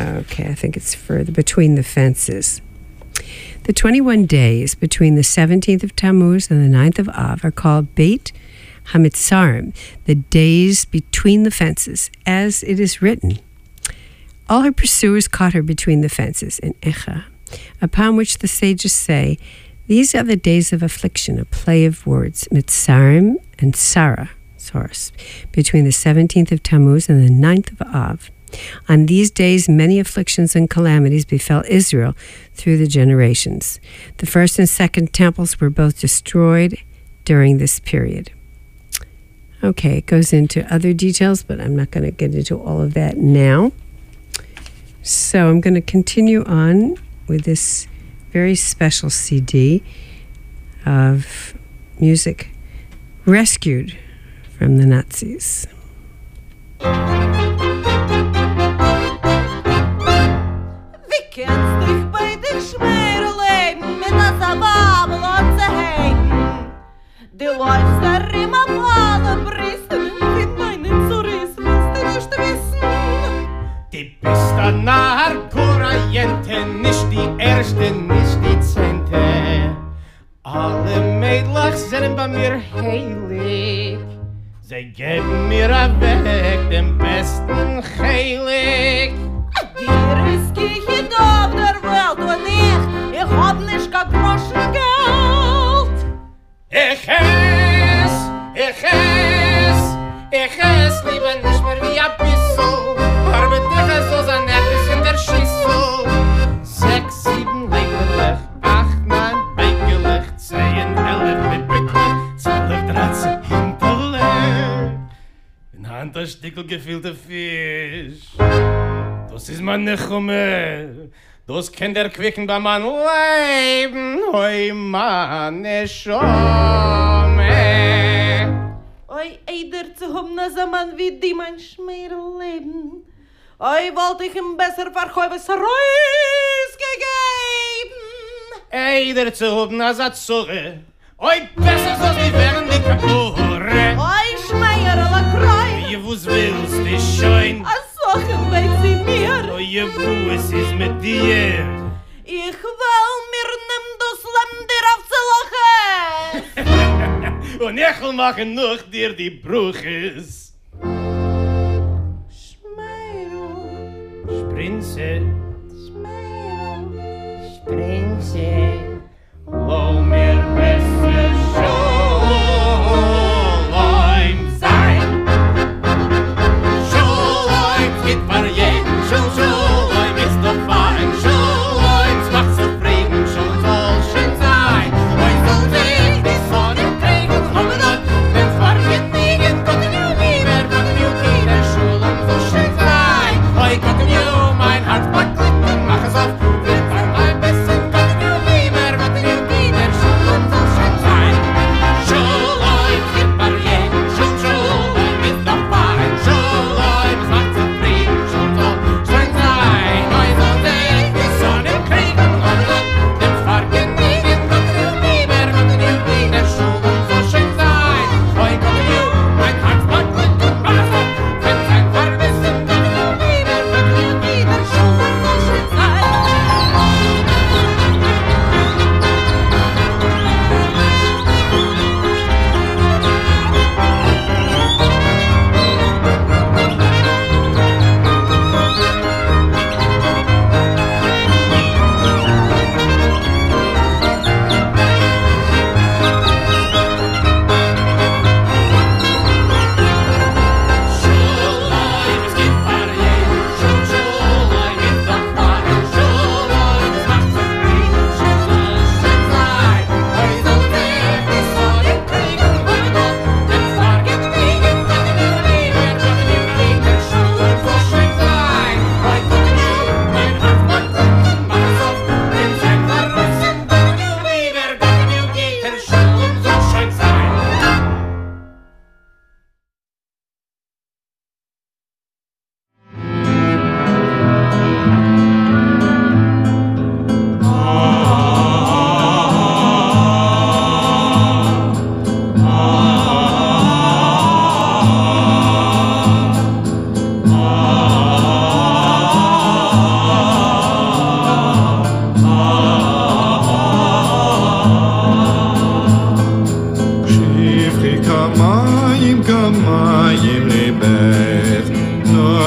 Okay, I think it's further. Between the fences. The 21 days between the 17th of Tammuz and the 9th of Av are called Beit HaMitzarim, the days between the fences, as it is written. All her pursuers caught her between the fences in Echa, upon which the sages say, these are the days of affliction, a play of words, Mitzarim and Sarah, source, between the 17th of Tammuz and the 9th of Av. On these days, many afflictions and calamities befell Israel through the generations. The first and second temples were both destroyed during this period. Okay, it goes into other details, but I'm not going to get into all of that now. So I'm going to continue on with this very special CD of music rescued from the Nazis. Wie kennst dich bei dich Schmerleben mit der Sababel und Zeheben? Du läufst da immer alle Brüsten wie meine Zuris, willst du nicht wissen? Die bist ein Narkorajente, nicht die erste, nicht die zehnte. Alle Mädels sind bei mir heilig. Sie geben mir weg den besten heilig. Die riskiere ich auf der Welt und ich hab nicht kein Groschen Geld. Ich ess lieber nicht mehr wie ein Bissl. Aber dich ist so sein etwas in der Schüssel. 6, 7 lächerlich, 8, 9 beigelig, 10, 11 mit Bücklich, 12, 13 hinterlich. In Hand ein Stückel gefüllte Fisch. Das ist meine Chumme. Das kann der quicken bei meinem Leben. Hoi, meine Schumme. Oi, eider zu haben, als ein Mann wie die mein Schmerleben. Oi, wollte ich ihm besser verkäufe Reus gegeben. Eider zu haben, als ein Zure. Oi, besser soll die werden die Kapure. Oi, Schmeierle Kreu. Wie wuss willst du schein? A Sachen weiß sie mir. Oi, wo es ist mit dir? Ich will mir nimm das Leben dir aufzulachen. Und ich will machen noch dir die Bruches. Schmeierl. Sprinze. Schmeierl. Sprinze. Lo mir besser Schuleim sein. Schuleim geht für jeden. Schuleim ist doch fein. Schuleim macht zufrieden. Schul soll schön sein. Oi soll sich die Sonne kriegen. Kommen ab, wenn's war geniegen. Gucken you wieder. Schuleim soll schön sein. Oi gucken you, mein Herz packt Glück und mach es auf. Wird ein bisschen gucken you wieder.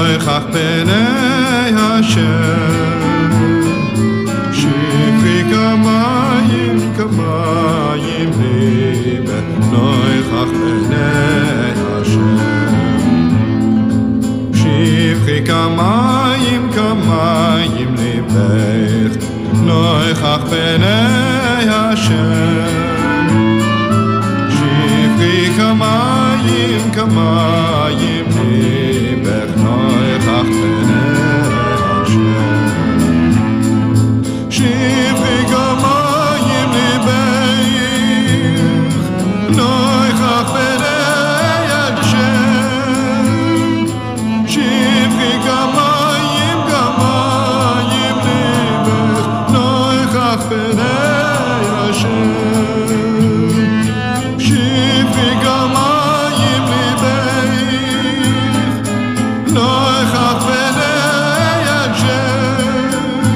Noichach Penei Hashem Shifri Kamayim Kamayim Libe Noichach Penei Hashem Shifri Kamayim Kamayim Libech Noichach Penei Hashem Shifri Kamayim Kamayim Libech Noichach Penei Hashem Shifri Kamayim Libech Noichach Penei Hashem Shifri Kamayim Kamayim Libech Noichach Penei Hashem Shifri Kamayim Libech Noichach Penei Hashem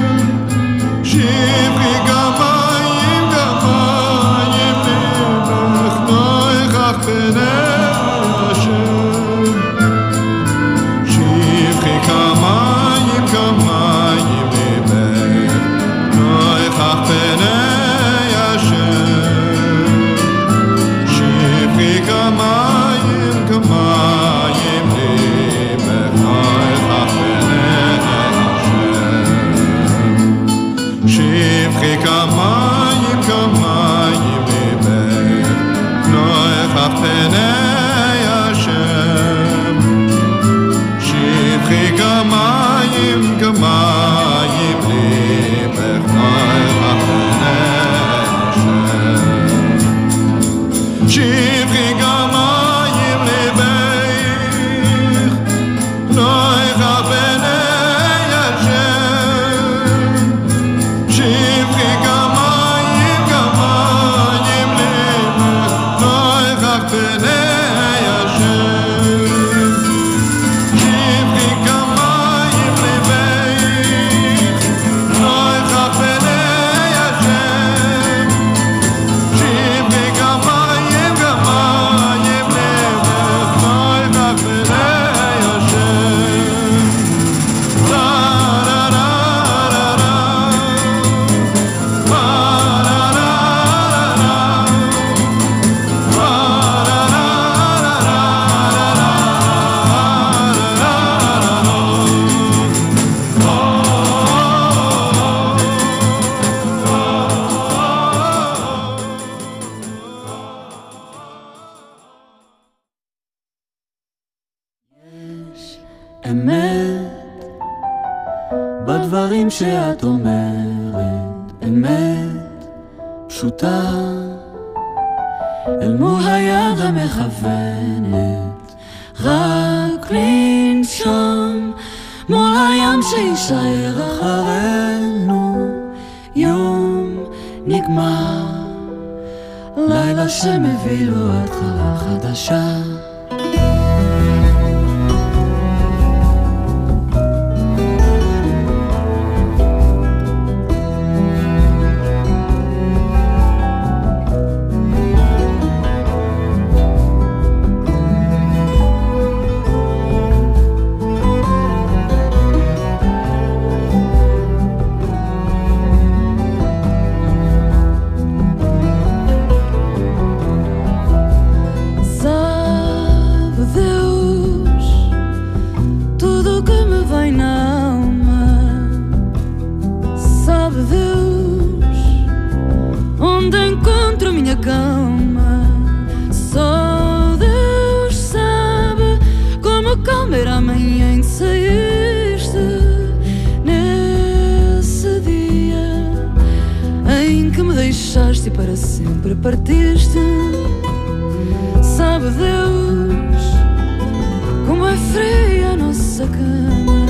Shifri Kamayim Kamayim Libech Noichach Penei Hashem Shifri Kamayim Kamayim Libech Noichach Penei Hashem Shifri Kamayim Kamayim Libech Noichach Penei Hashem Shifri Kamayim Kamayim Libech Noichach Penei Hashem Shifri Kamayim Kamayim Libech Noichach Penei Hashem Shifri Kamayim Libech Noichach Penei Hashem Shifri Kamayim Kamayim Libech Noichach Penei Hashem Shifri Kamayim Libech Noichach Penei Hashem Shifri Kamayim Kamayim Libech Noichach Penei Hashem La la la la la La la la la La la la אמת בדברים שאת אומרת, אמת פשוטה אל מול היד המכוונת, רק לנשום מול הים שישאר אחרינו. יום נגמר, לילה שמביא לו התחלה חדשה. deixaste para sempre partiste. Sabe Deus como é fria a nossa cama.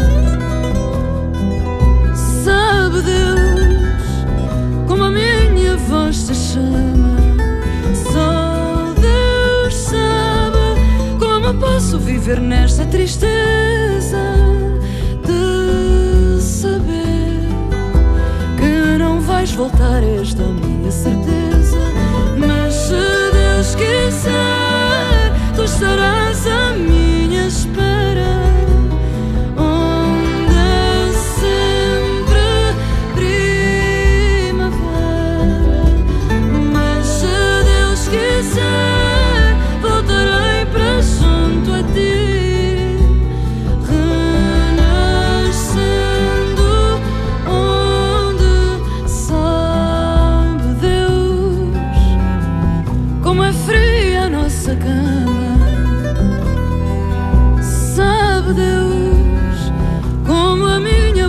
Sabe Deus como a minha voz te chama. Só Deus sabe como posso viver nesta tristeza de saber que não vais voltar, esta minha certeza. Mas se Deus quiser, tu estarás à minha espera,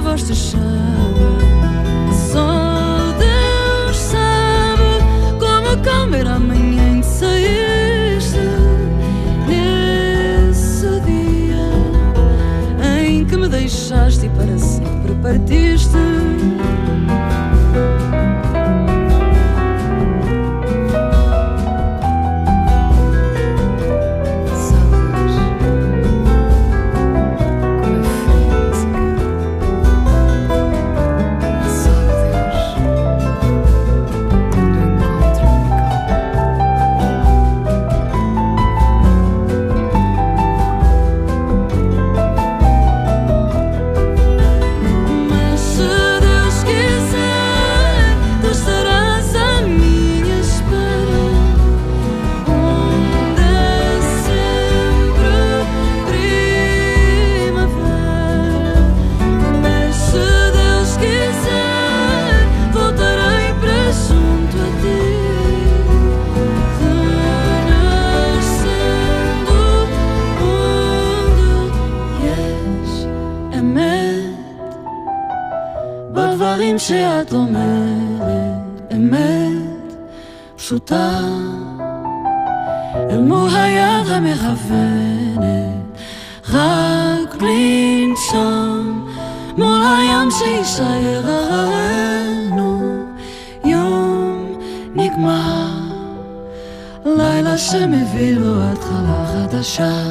voz te chama. Só Deus sabe como calmar amanhã em que saíste. Nesse dia em que me deixaste e para sempre partiste. שאת אומרת אמת פשוטה אל מול היד המכוונת רק לנשום מול הים שישאר אחרינו יום נגמר לילה שמביא לו התחלה חדשה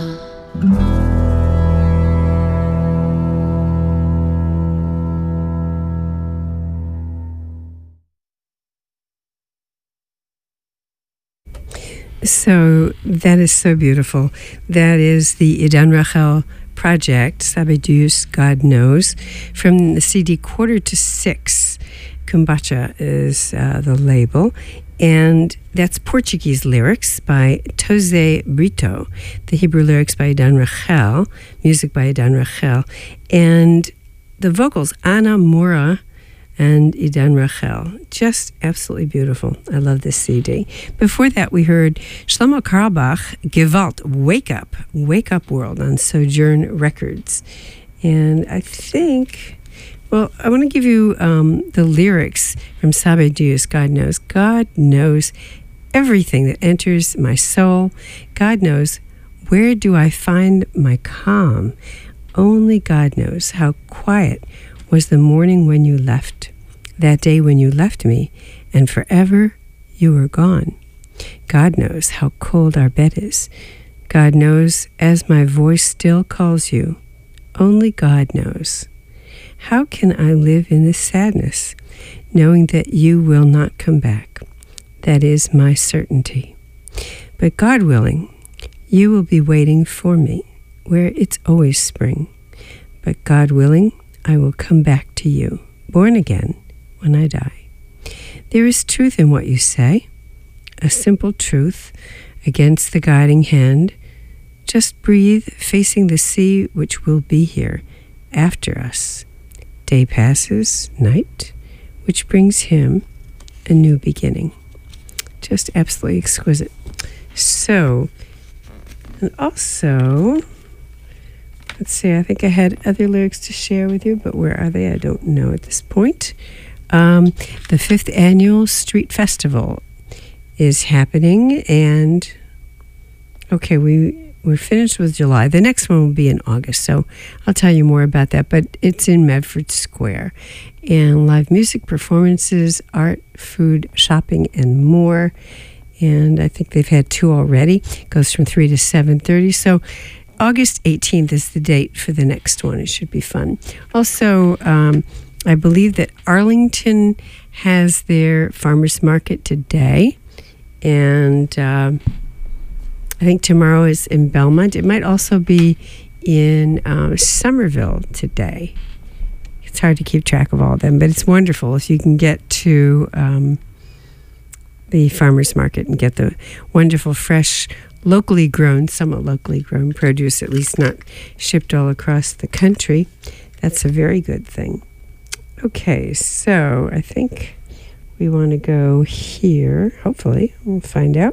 So that is so beautiful. That is the Idan Rachel project, Sabe Deus, God Knows, from the CD Quarter to Six. Kumbacha is the label. And that's Portuguese lyrics by Tose Brito, the Hebrew lyrics by Idan Rachel, music by Idan Rachel, and the vocals, Ana Moura and Idan Rachel. Just absolutely beautiful. I love this CD. Before that, we heard Shlomo Carlebach, Gewalt, Wake Up World on Sojourn Records. And I think, well, I want to give you the lyrics from Sabe Deus, God Knows. God knows everything that enters my soul. God knows where do I find my calm. Only God knows how quiet was the morning when you left, that day when you left me, and forever you were gone. God knows how cold our bed is. God knows as my voice still calls you. Only God knows. How can I live in this sadness, knowing that you will not come back? That is my certainty. But God willing, you will be waiting for me, where it's always spring. But God willing, I will come back to you, born again, when I die. There is truth in what you say, a simple truth against the guiding hand. Just breathe, facing the sea which will be here after us. Day passes, night, which brings him a new beginning. Just absolutely exquisite. So, and also, let's see, I think I had other lyrics to share with you, but where are they? I don't know at this point. The 5th annual Street Festival is happening, and okay, we're finished with July. The next one will be in August, so I'll tell you more about that, but it's in Medford Square. And live music, performances, art, food, shopping, and more. And I think they've had 2 already. It goes from 3 to 7:30, so August 18th is the date for the next one. It should be fun. Also, I believe that Arlington has their farmers market today, and I think tomorrow is in Belmont. It might also be in Somerville today. It's hard to keep track of all of them, but it's wonderful if you can get to the farmers market and get the wonderful, fresh, somewhat locally grown produce, at least not shipped all across the country. That's a very good thing. Okay, so I think we want to go here. Hopefully, we'll find out.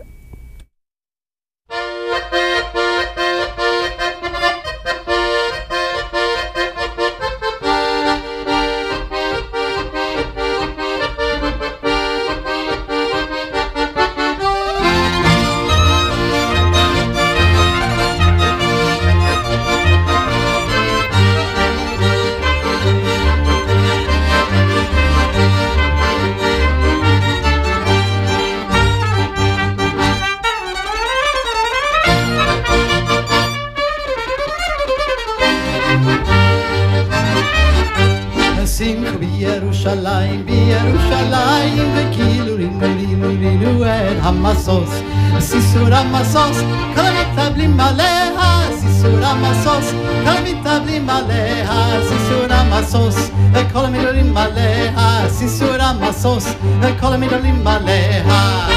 בירושלים, בירושלים, וכאילו רינו את המסוס, סיסור המסוס, כל המתאבלים עליה, סיסור המסוס, כל המתאבלים עליה, סיסור המסוס, וכל המדברים עליה, סיסור המסוס, וכל המדברים עליה.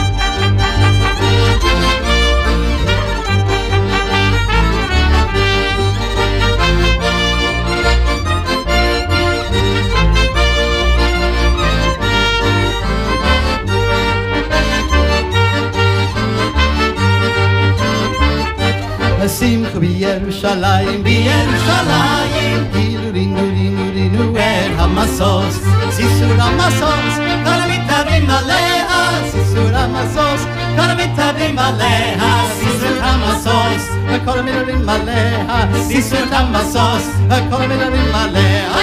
שמחו בירושלים, בירושלים, כאילו רינו את המסוס, סיסור המסוס, כל המתאבלים עליה, סיסור המסוס, כל המתאבלים עליה, סיסור המסוס, וכל המדברים עליה, סיסור המסוס, וכל המדברים עליה.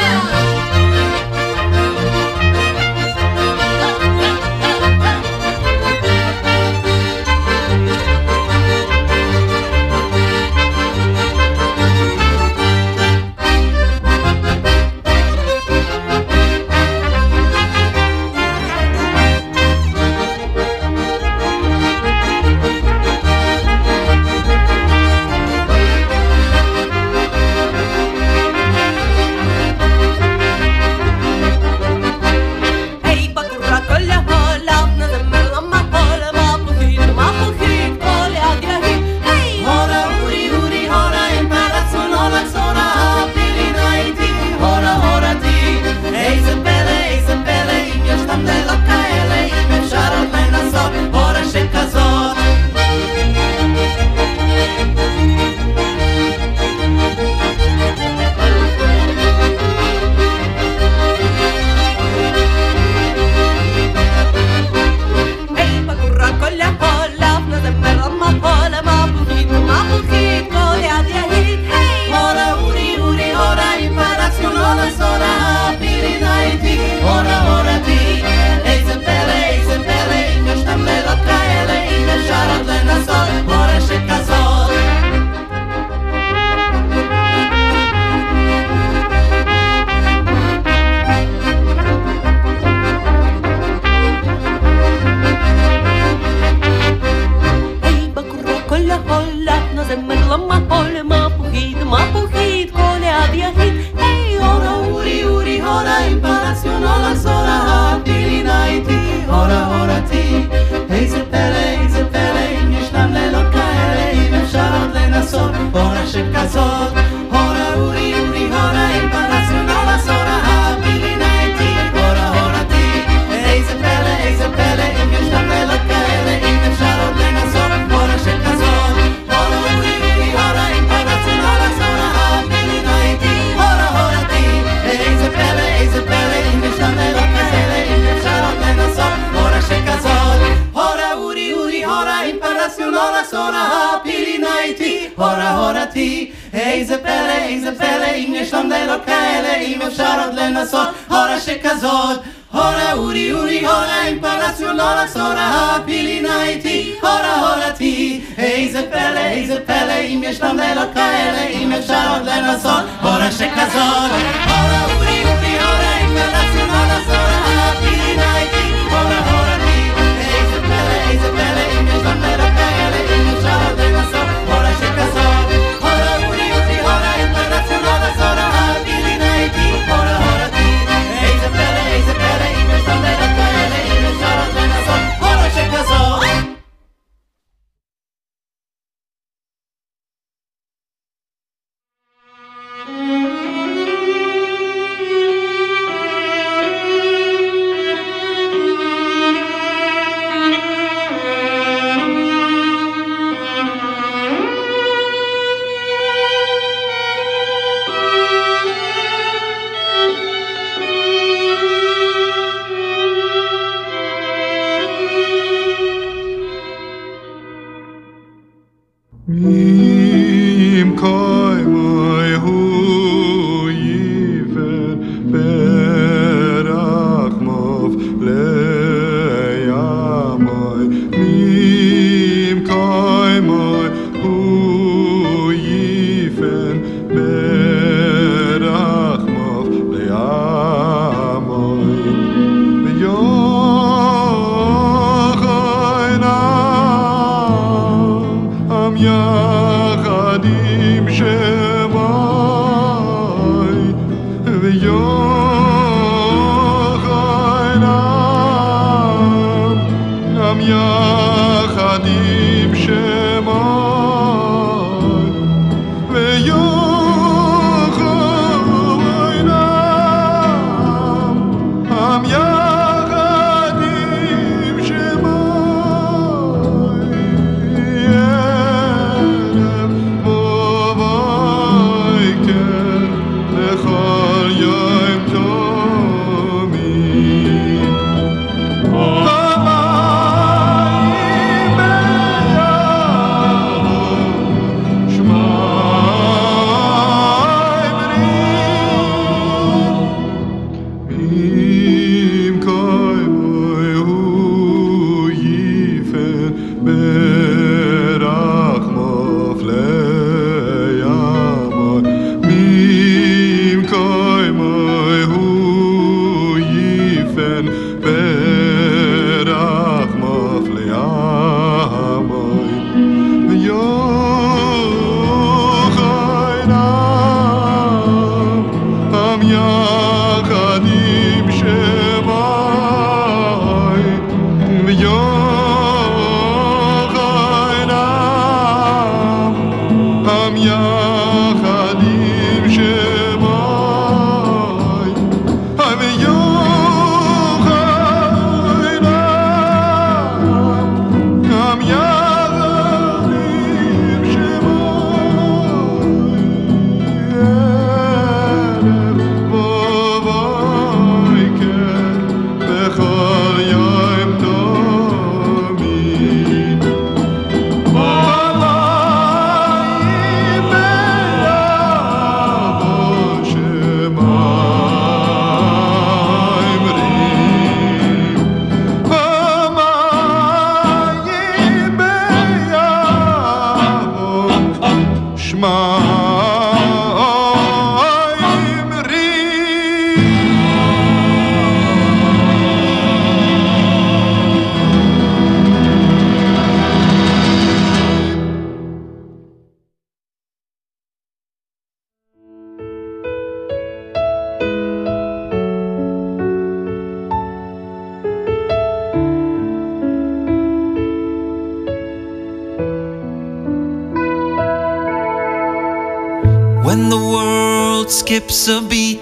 When the world skips a beat,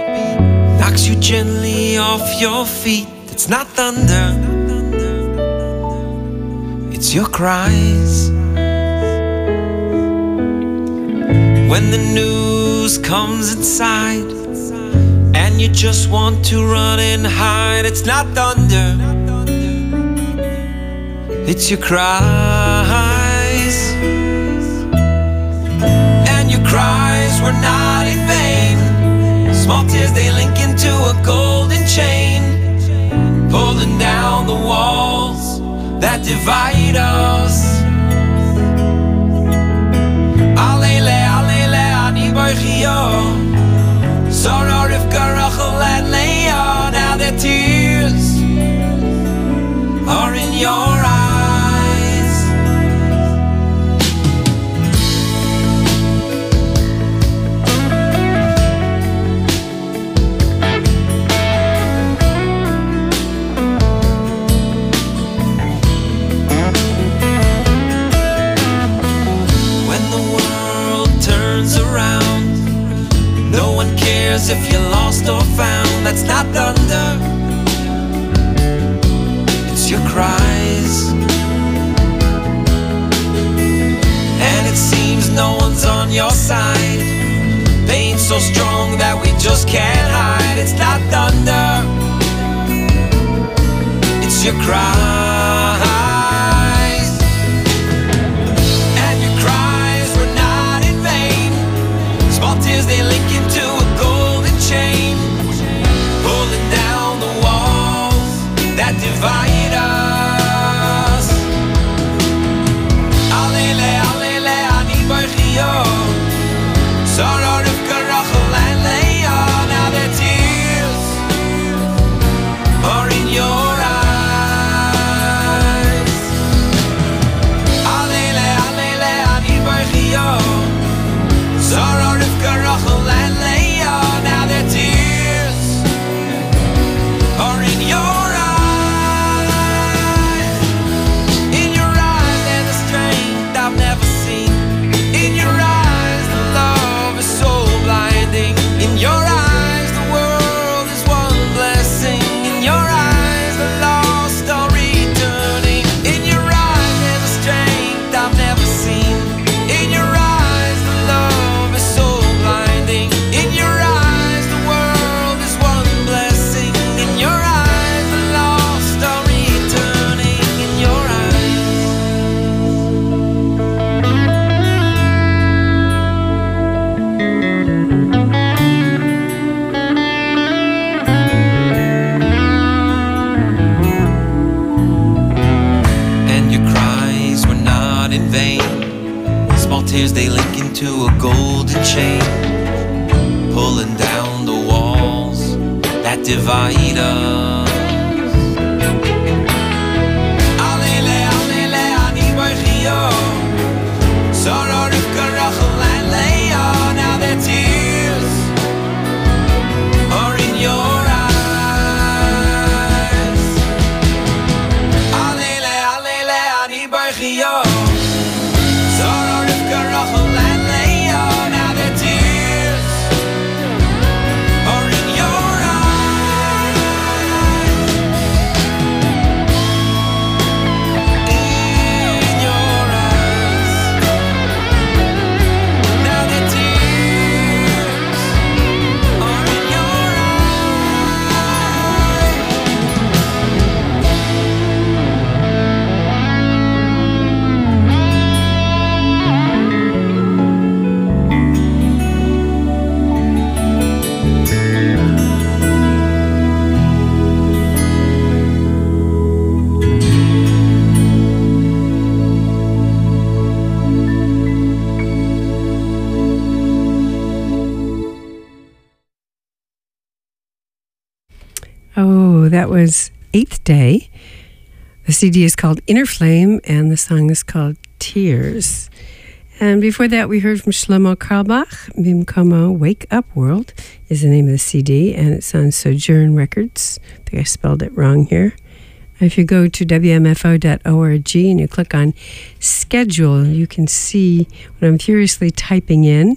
knocks you gently off your feet, it's not thunder, it's your cries. When the news comes inside and you just want to run and hide, it's not thunder, it's your cries. And your cries were not in vain. Small tears, they link into a golden chain, pulling down the walls that divide us. Alele, alele, ani boichio, Sarah, Rivka, Rachel, and Leah. Now their tears are in your eyes. If you're lost or found, that's not thunder, it's your cries. And it seems no one's on your side, pain so strong that we just can't hide. It's not thunder, it's your cries. And your cries were not in vain. Small tears, they link into a chain, pulling down the walls that divide us. Alele, alele, ani boichio, Sarah, Rivka, Rachel, and Leah. Now their tears are in your eyes. that divide us. Alele, alele, ani b'chio. Sorrow, Rivka, Rachel, and Leah. Now their tears are in your eyes. Alele, alele, ani b'chio. Sorrow, Rivka, Rachel, and Leah. Now their tears are in your eyes. In your eyes. Now their tears are in your Oh, that was Eighth Day. The CD is called Inner Flame, and the song is called Tears. And before that, we heard from Shlomo Carlebach. Bimkomo Wake Up World is the name of the CD, and it's on Sojourn Records. I think I spelled it wrong here. If you go to wmfo.org and you click on schedule, you can see what I'm furiously typing in.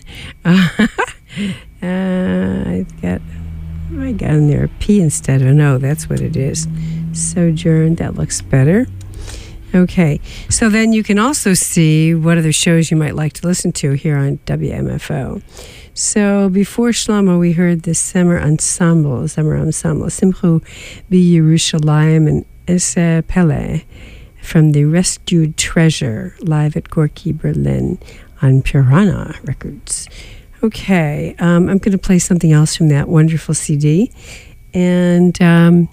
I've got... I got in there a P instead of an O. That's what it is. Sojourn. That looks better. Okay. So then you can also see what other shows you might like to listen to here on WMFO. So before Shlomo, we heard the Summer Ensemble, Simchu B'Yerushalayim and Esse Pele from the Rescued Treasure, live at Gorky, Berlin on Piranha Records. Okay, I'm going to play something else from that wonderful CD. And, the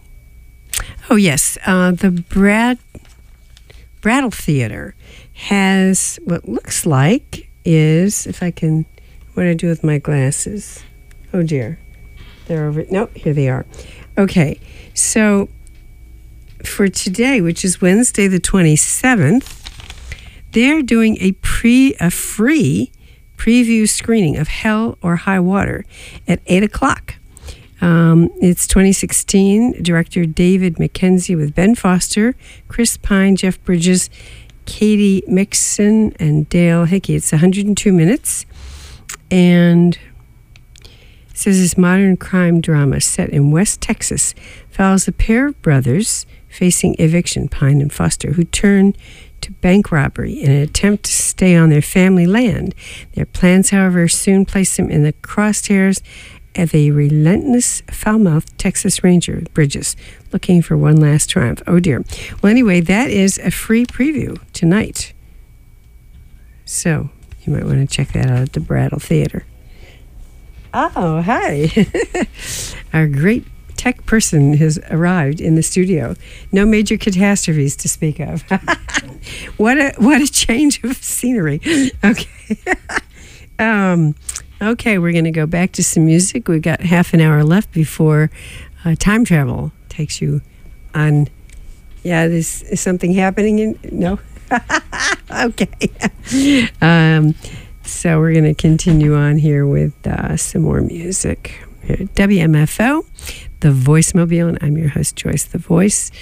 Brattle Theater has what looks like is, if I can, what do I do with my glasses? Oh, dear. They're over, no, here they are. Okay, so for today, which is Wednesday the 27th, they're doing a free preview screening of Hell or High Water at 8 o'clock. It's 2016. Director David Mackenzie with Ben Foster, Chris Pine, Jeff Bridges, Katie Mixon, and Dale Hickey. It's 102 minutes. And it says this modern crime drama set in West Texas follows a pair of brothers facing eviction, Pine and Foster, who turn to bank robbery in an attempt to stay on their family land. Their plans, however, soon place them in the crosshairs of a relentless, foul-mouthed Texas Ranger, Bridges, looking for one last triumph. Oh, dear. Well, anyway, that is a free preview tonight. So you might want to check that out at the Brattle Theater. Oh, hi. Our great tech person has arrived in the studio. No major catastrophes to speak of. What a change of scenery. Okay. Okay, we're going to go back to some music. We've got half an hour left before time travel takes you on. Yeah, is something happening? No? Okay. So we're going to continue on here with some more music. Here at WMFO, The Voicemobile, and I'm your host, Joyce the Voice.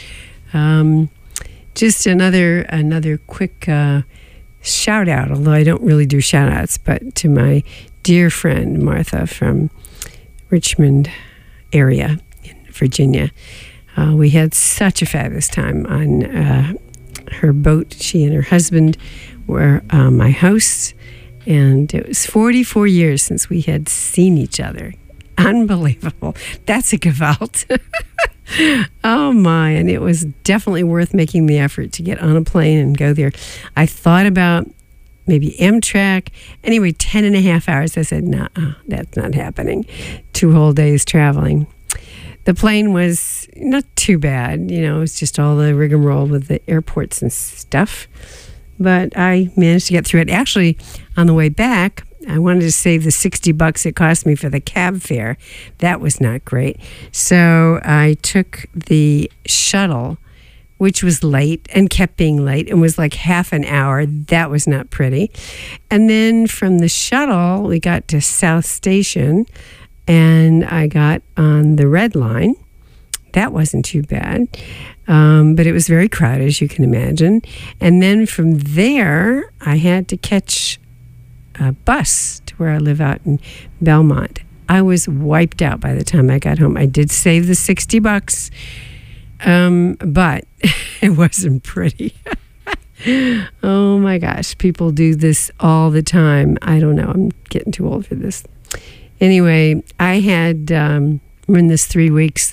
Just another quick shout out, although I don't really do shout outs, but to my dear friend Martha from Richmond area in Virginia. We had such a fabulous time on her boat. She and her husband were my hosts, and it was 44 years since we had seen each other. Unbelievable. That's a gewalt. Oh my, and it was definitely worth making the effort to get on a plane and go there. I thought about maybe Amtrak. Anyway, 10 and a half hours. I said, nah, that's not happening. 2 whole days traveling. The plane was not too bad. You know, it was just all the rigmarole with the airports and stuff. But I managed to get through it. Actually, on the way back, I wanted to save the $60 it cost me for the cab fare. That was not great. So I took the shuttle, which was late and kept being late and was like half an hour. That was not pretty. And then from the shuttle, we got to South Station, and I got on the Red Line. That wasn't too bad. But it was very crowded, as you can imagine. And then from there, I had to catch a bus to where I live out in Belmont. I was wiped out by the time I got home. I did save the $60, but it wasn't pretty. Oh my gosh, people do this all the time. I don't know. I'm getting too old for this. Anyway, I had, we're in this 3 weeks,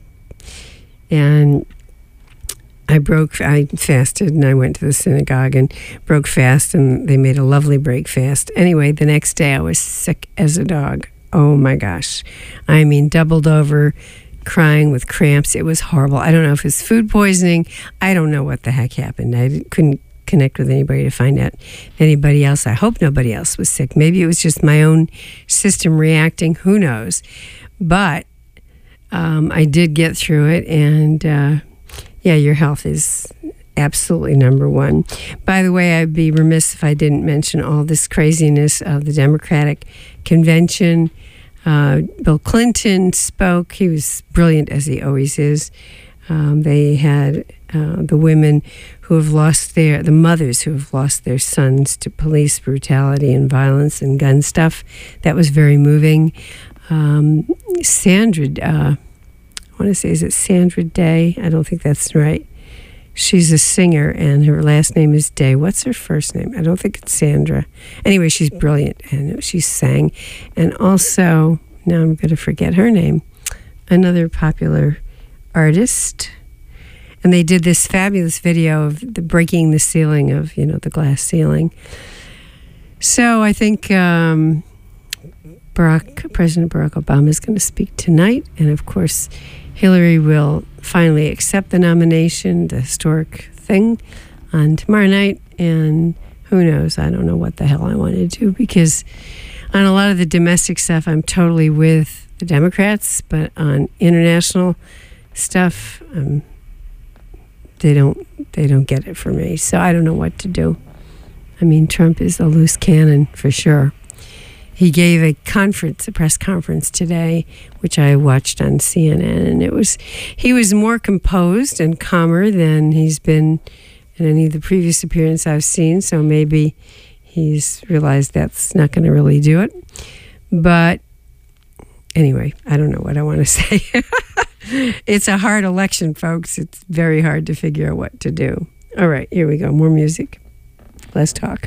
and I fasted, and I went to the synagogue and broke fast, and they made a lovely break fast. Anyway, the next day I was sick as a dog. Oh my gosh. I mean, doubled over, crying with cramps. It was horrible. I don't know if it was food poisoning. I don't know what the heck happened. I couldn't connect with anybody to find out anybody else. I hope nobody else was sick. Maybe it was just my own system reacting. Who knows? But I did get through it, and yeah, your health is absolutely number one. By the way, I'd be remiss if I didn't mention all this craziness of the Democratic convention. Bill Clinton spoke. He was brilliant, as he always is. They had the women who have lost the mothers who have lost their sons to police brutality and violence and gun stuff. That was very moving. Sandra, I want to say, is it Sandra Day? I don't think that's right. She's a singer, and her last name is Day. What's her first name? I don't think it's Sandra. Anyway, she's brilliant, and she sang. And also, now I'm going to forget her name, another popular artist. And they did this fabulous video of the breaking the ceiling of, the glass ceiling. So I think President Barack Obama is going to speak tonight. And of course, Hillary will finally accept the nomination, the historic thing, on tomorrow night. And who knows? I don't know what the hell I want to do, because on a lot of the domestic stuff, I'm totally with the Democrats. But on international stuff, they don't get it for me. So I don't know what to do. I mean, Trump is a loose cannon for sure. He gave a press conference today, which I watched on CNN, and he was more composed and calmer than he's been in any of the previous appearances I've seen. So maybe he's realized that's not going to really do it. But anyway, I don't know what I want to say. It's a hard election, folks. It's very hard to figure out what to do. All right, here we go. More music. Less talk.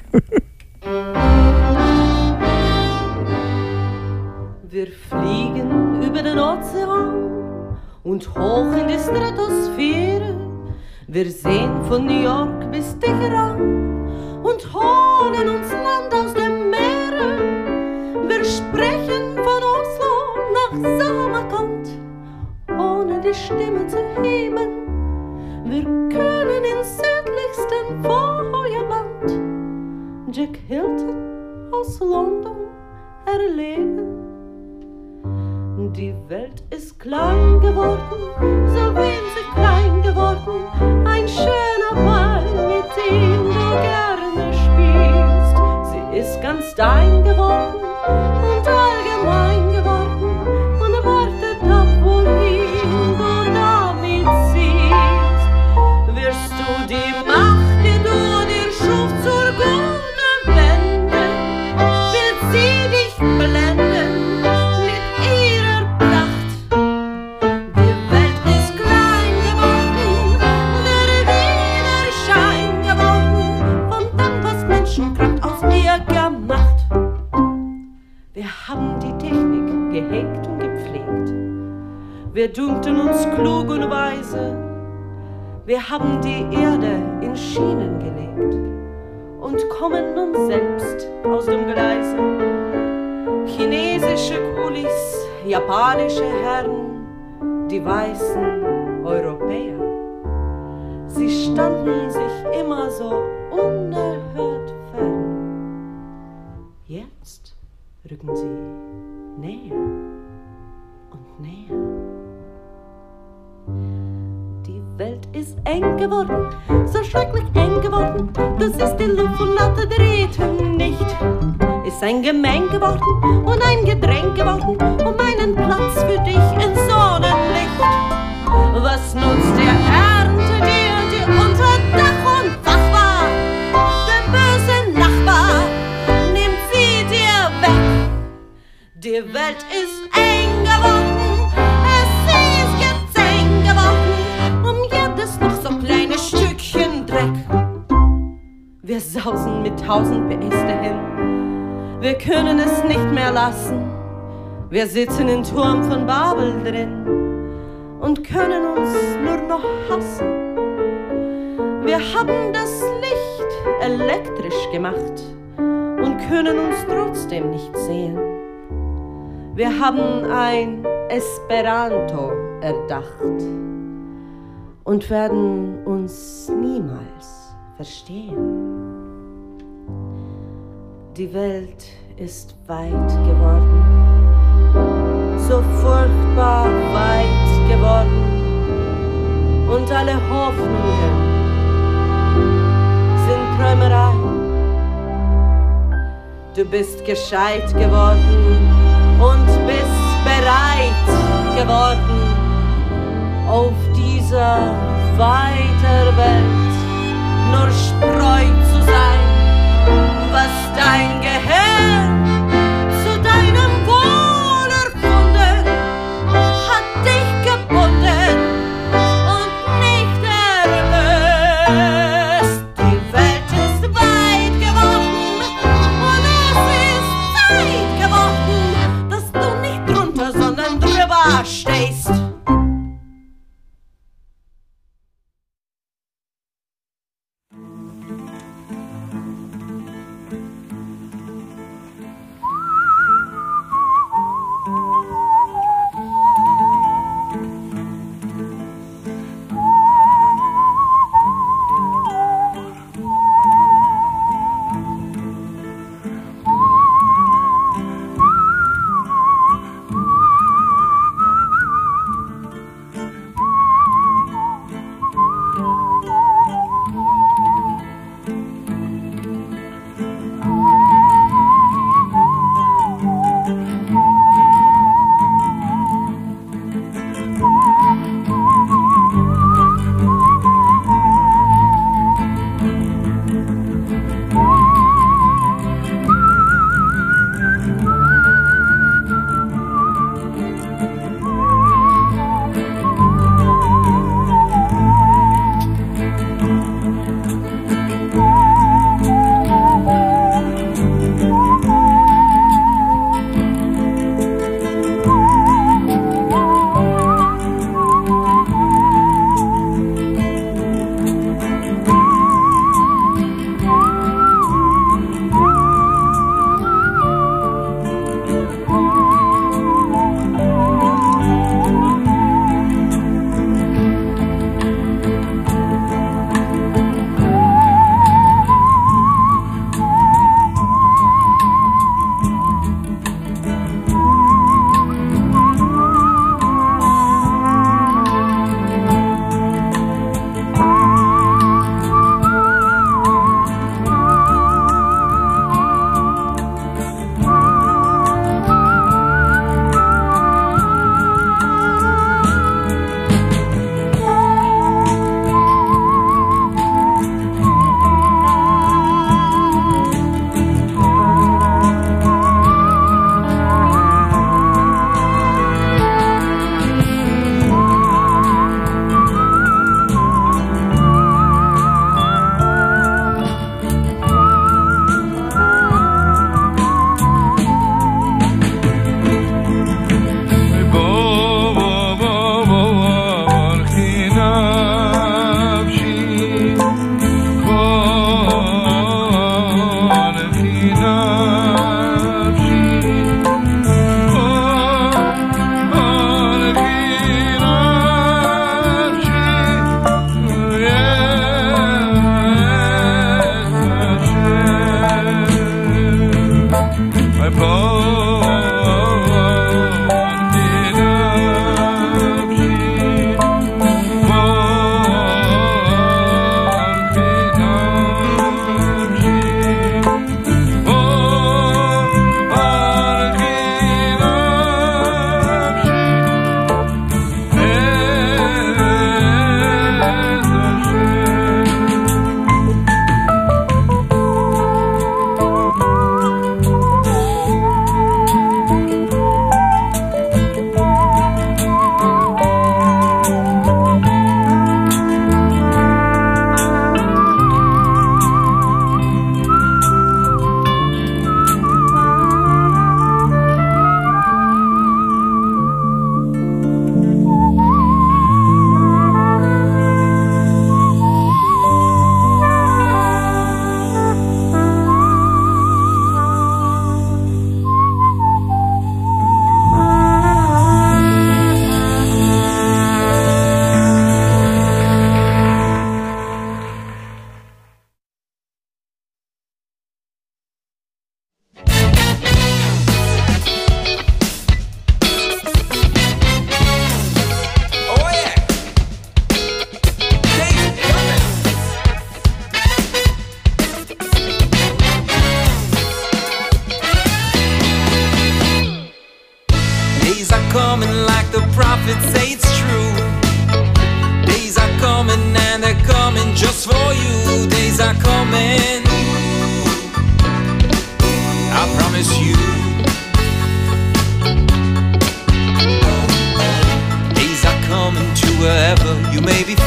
Wir fliegen über den Ozean und hoch in die Stratosphäre. Wir sehen von New York bis Teheran und holen uns Land aus dem Meere. Wir sprechen von Oslo nach Samarkand, ohne die Stimme zu heben. Wir können ins südlichsten Feuerland Jack Hilton aus London erleben. Die Welt ist klein geworden, so winzig klein geworden. Ein schöner Ball, mit dem du gerne spielst. Sie ist ganz dein geworden und allgemein geworden und wartet ab, wohin du damit ziehst. Wirst du die Macht, die du dir schuf, zur Gute wenden? Wird sie dich blenden? Gehegt und gepflegt. Wir dünkten uns klug und weise. Wir haben die Erde in Schienen gelegt und kommen nun selbst aus dem Gleise. Chinesische Kulis, japanische Herren, die weißen Europäer. Sie standen sich immer so unerhört fern. Jetzt rücken sie näher und näher. Die Welt ist eng geworden, so schrecklich eng geworden. Du siehst die Luft von lauter Drähten nicht. Ist ein Gemeng geworden und ein Gedränge geworden um einen Platz für dich ins Sonnenlicht. Was nutzt der Ernte dir, die unter Dach und Fach war? Der böse Nachbar nimmt sie dir weg. Die Welt ist eng geworden, es ist jetzt eng geworden um jedes noch so kleine Stückchen Dreck. Wir sausen mit 1000 PS dahin, wir können es nicht mehr lassen. Wir sitzen im Turm von Babel drin und können uns nur noch hassen. Wir haben das Licht elektrisch gemacht und können uns trotzdem nicht sehen. Wir haben ein Esperanto erdacht und werden uns niemals verstehen. Die Welt ist weit geworden, so furchtbar weit geworden, und alle Hoffnungen sind Träumerei. Du bist gescheit geworden und bist bereit geworden, auf dieser weiter Welt nur Spreu zu sein, was dein Gehirn zu deinem Wohl erfunden, hat dich gebunden und nicht erlöst. Die Welt ist weit geworden und es ist Zeit geworden, dass du nicht drunter, sondern drüber stehst.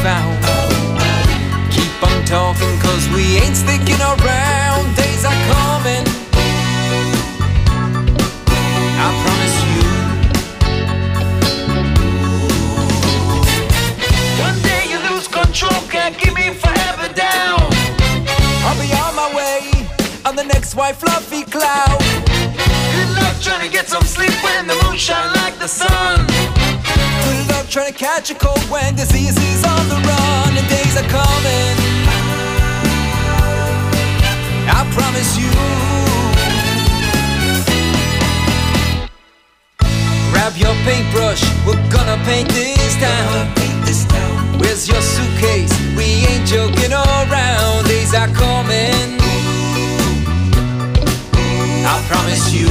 found. Keep on talking, cause we ain't sticking around. Days are coming, I promise you. One day you lose control, can't keep me forever down. I'll be on my way on the next white fluffy cloud. Good luck trying to get some sleep when the moon shine like the sun. Good luck trying to catch a cold when disease is on the run. And days are coming, I promise you. Grab your paintbrush, we're gonna paint this town. Where's your suitcase? We ain't joking around. Days are coming, I promise you.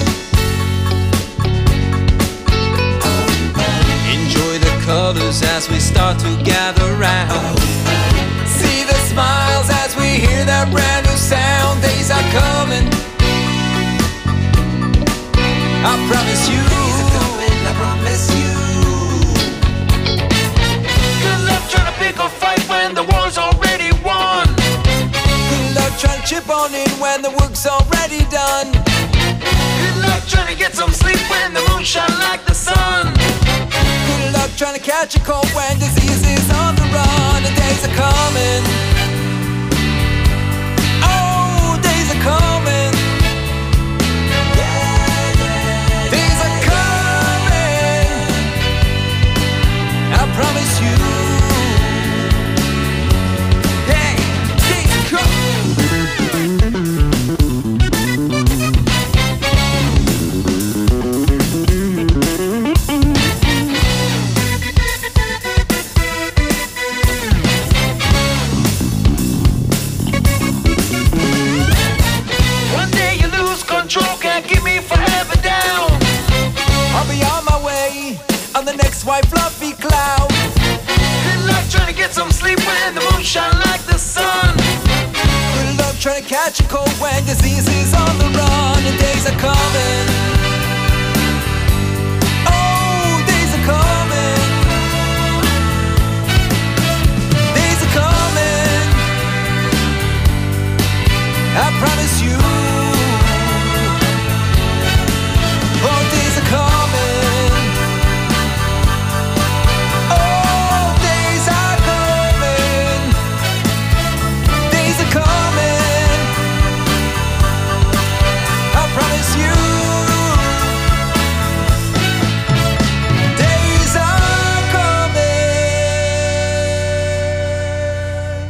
Enjoy the colors as we start to gather round. See the smiles as we hear that brand new sound. Days are coming, I promise you. I promise you. Good luck trying to pick a fight when the war's already won. Good luck trying to chip on in when the work's already done. Good luck trying to get some sleep when the moon shine like the sun. Good luck trying to catch a cold when disease is on the run. The days are coming, oh, days are coming. Days are coming, I promise you. Hey, days are coming. One day you lose control, can't keep me forever down. I'll be on my way on the next white fluffy cloud. Good luck trying to get some sleep when the moon shine like the sun. Good luck trying to catch a cold when disease is on the run. And days are coming, oh, days are coming. Days are coming, I promise you. Oh, days are coming, oh, days are coming. Days are coming, I promise you. Days are coming.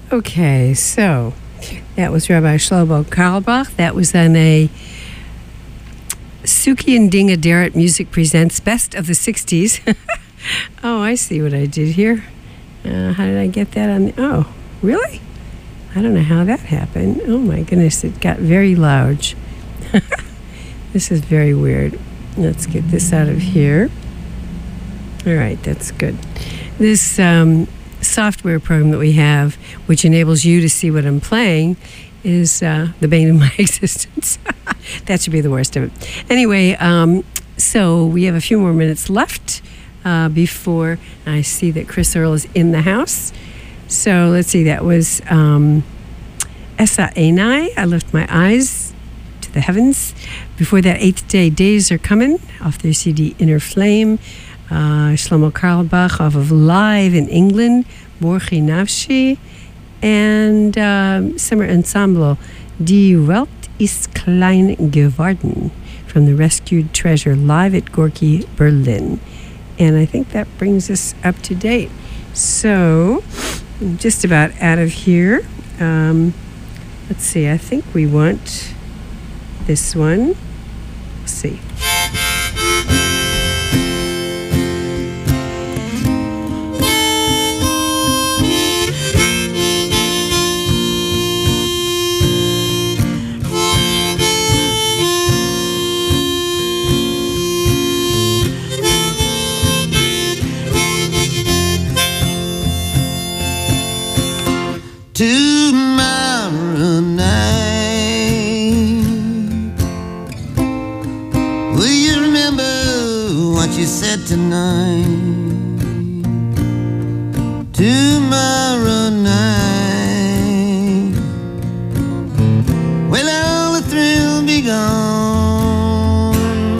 Okay, so that was Rabbi Shlomo Carlebach. That was on a Suki and Dinga Derek Music Presents Best of the 60s. Oh, I see what I did here. How did I get that on? Oh, really? I don't know how that happened. Oh my goodness, it got very loud. This is very weird. Let's get this out of here. All right, that's good. This software program that we have, which enables you to see what I'm playing, is the bane of my existence. That should be the worst of it. Anyway, so we have a few more minutes left before I see that Chris Earl is in the house. So let's see, that was Esa Einai, I Lift My Eyes to the Heavens. Before that, Eighth Day, Days Are Coming, off their CD Inner Flame. Shlomo Carlebach off of Live in England, Morchi Nafshi. And Summer Ensemble, Die Welt ist klein geworden, from the Rescued Treasure, live at Gorky, Berlin. And I think that brings us up to date. So, I'm just about out of here. Let's see, I think we want this one. Let's see. Tomorrow night, will you remember what you said tonight? Tomorrow night, will all the thrill be gone?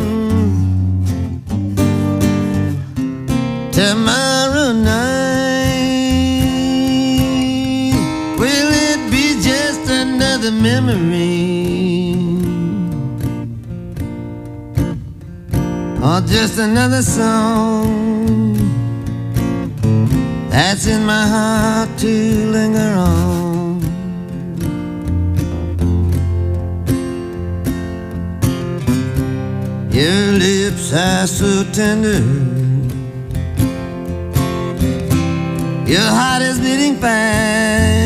Tomorrow night, the memory, or just another song that's in my heart to linger on. Your lips are so tender, your heart is beating fast,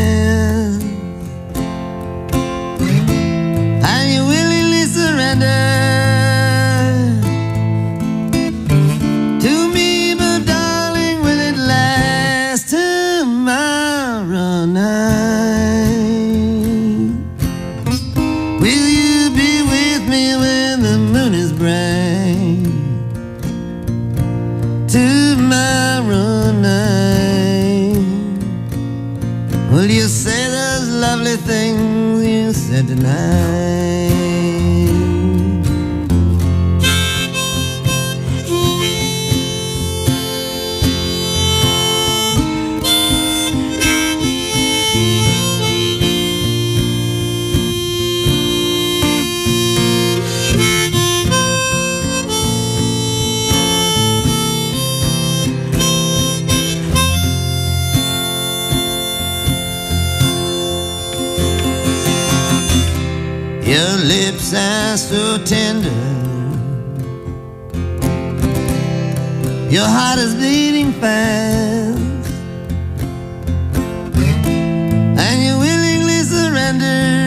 to me, but darling, will it last? Tomorrow night, will you be with me when the moon is bright? Tomorrow night, will you say those lovely things you said tonight? Your lips are so tender, your heart is beating fast, and you willingly surrender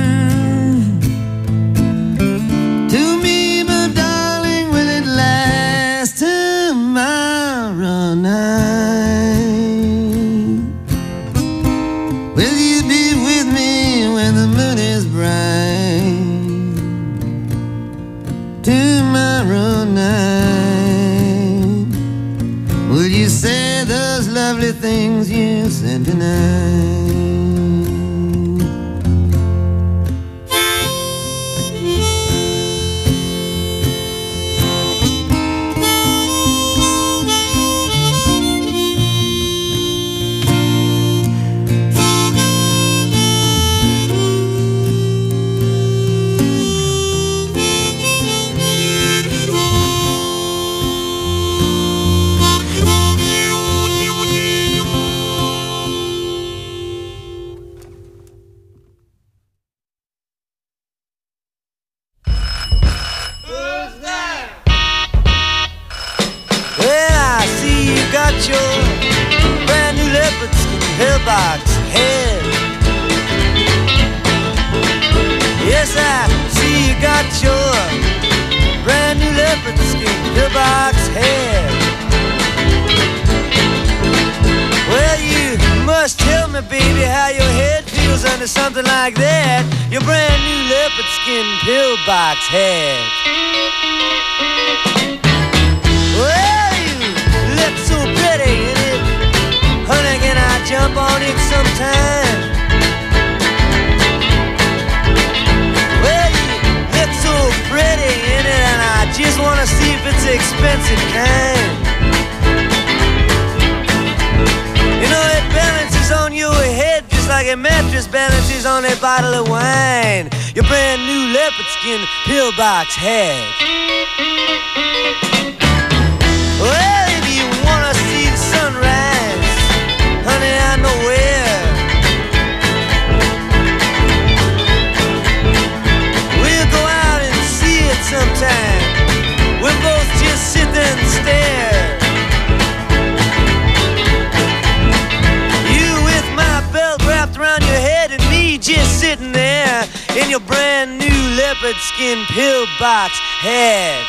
to me, but darling, will it last? Tomorrow night, will you be with me when the moon is bright? Tomorrow night, will you say those lovely things you said tonight? your brand new leopard skin pillbox head. Yes, I see you got your brand new leopard skin pillbox head. Well, you must tell me, baby, how your head feels under something like that. Your brand new leopard skin pillbox head. Well, you look so pretty in it. Honey, can I jump on it sometime? Well, you look so pretty in it, and I just wanna see if it's expensive kind. You know, it balances on your head just like a mattress balances on a bottle of wine. Your brand new leopard skin pillbox head. Well, if you wanna see the sunrise, honey, I know where. We'll go out and see it sometime. We'll both just sit there and stare. You with my belt wrapped around your head and me just sitting there in your brand new leopard skin pillbox head.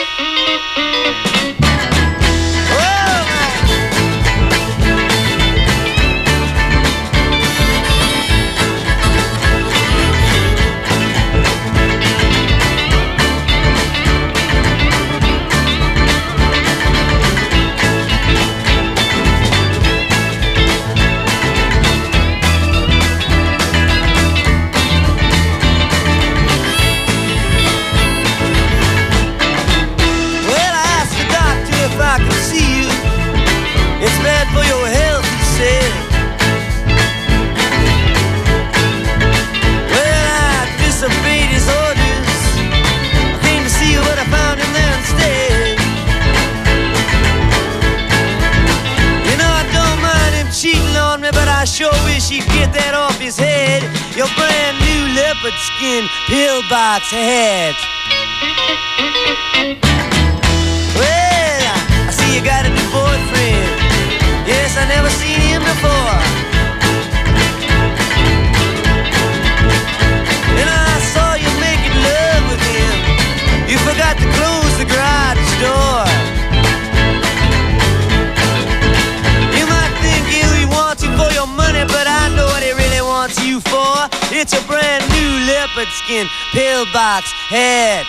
It's bad for your health, he said. Well, I disobeyed his orders. I came to see you, but I found him there instead. You know, I don't mind him cheating on me, but I sure wish he'd get that off his head. Your brand new leopard skin pillbox head. Well, I see you got a new boyfriend. Yes, I never seen him before. And I saw you making love with him. You forgot to close the garage door. You might think he wants you for your money, but I know what he really wants you for. It's a brand new leopard skin pillbox head.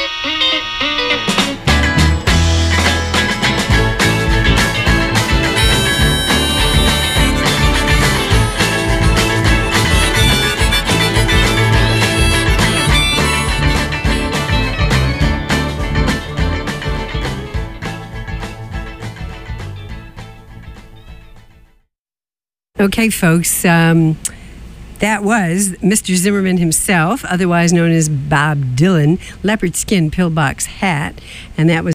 Okay, folks, that was Mr. Zimmerman himself, otherwise known as Bob Dylan, leopard skin pillbox hat, and that was